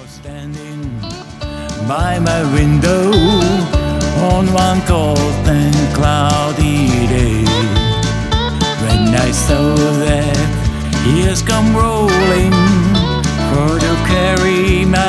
was standing by my window on one cold and cloudy day, when I saw that years come rolling for to carry my